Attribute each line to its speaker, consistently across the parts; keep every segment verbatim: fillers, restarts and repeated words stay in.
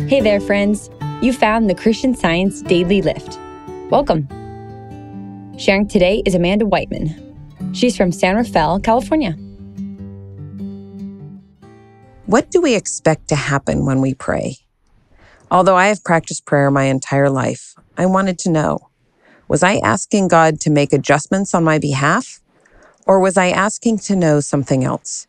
Speaker 1: Hey there, friends. You found the Christian Science Daily Lift. Welcome. Sharing today is Amanda Whiteman. She's from San Rafael, California.
Speaker 2: What do we expect to happen when we pray? Although I have practiced prayer my entire life, I wanted to know, was I asking God to make adjustments on my behalf, or was I asking to know something else?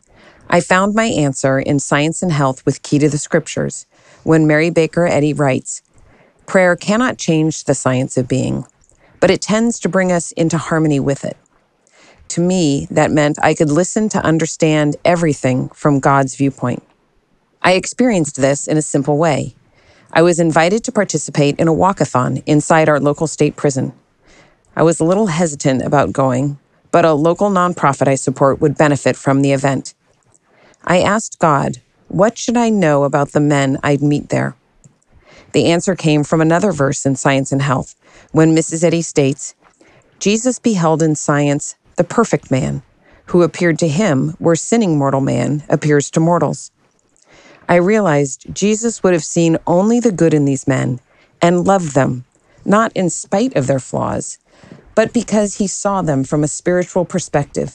Speaker 2: I found my answer in Science and Health with Key to the Scriptures, when Mary Baker Eddy writes, prayer cannot change the science of being, but it tends to bring us into harmony with it. To me, that meant I could listen to understand everything from God's viewpoint. I experienced this in a simple way. I was invited to participate in a walkathon inside our local state prison. I was a little hesitant about going, but a local nonprofit I support would benefit from the event. I asked God, what should I know about the men I'd meet there? The answer came from another verse in Science and Health, when Missus Eddy states, Jesus beheld in science the perfect man, who appeared to him where sinning mortal man appears to mortals. I realized Jesus would have seen only the good in these men and loved them, not in spite of their flaws, but because he saw them from a spiritual perspective.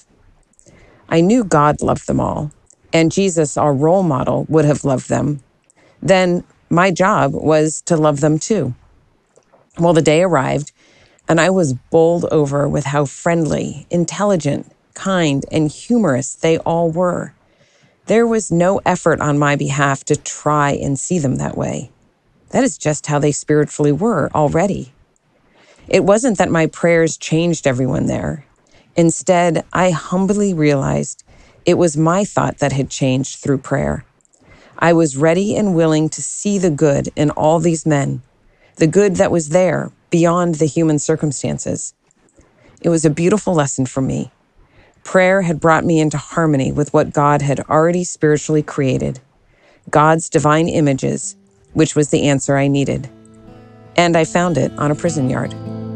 Speaker 2: I knew God loved them all, and Jesus, our role model, would have loved them. Then my job was to love them too. Well, the day arrived, and I was bowled over with how friendly, intelligent, kind, and humorous they all were. There was no effort on my behalf to try and see them that way. That is just how they spiritually were already. It wasn't that my prayers changed everyone there. Instead, I humbly realized it was my thought that had changed through prayer. I was ready and willing to see the good in all these men, the good that was there beyond the human circumstances. It was a beautiful lesson for me. Prayer had brought me into harmony with what God had already spiritually created, God's divine images, which was the answer I needed. And I found it on a prison yard.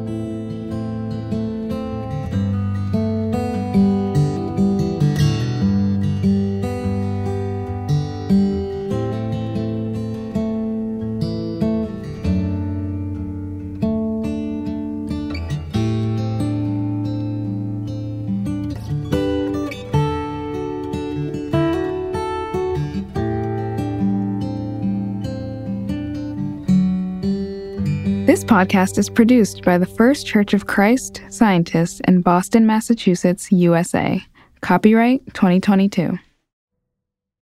Speaker 3: This podcast is produced by the First Church of Christ Scientists in Boston, Massachusetts, U S A. Copyright twenty twenty-two.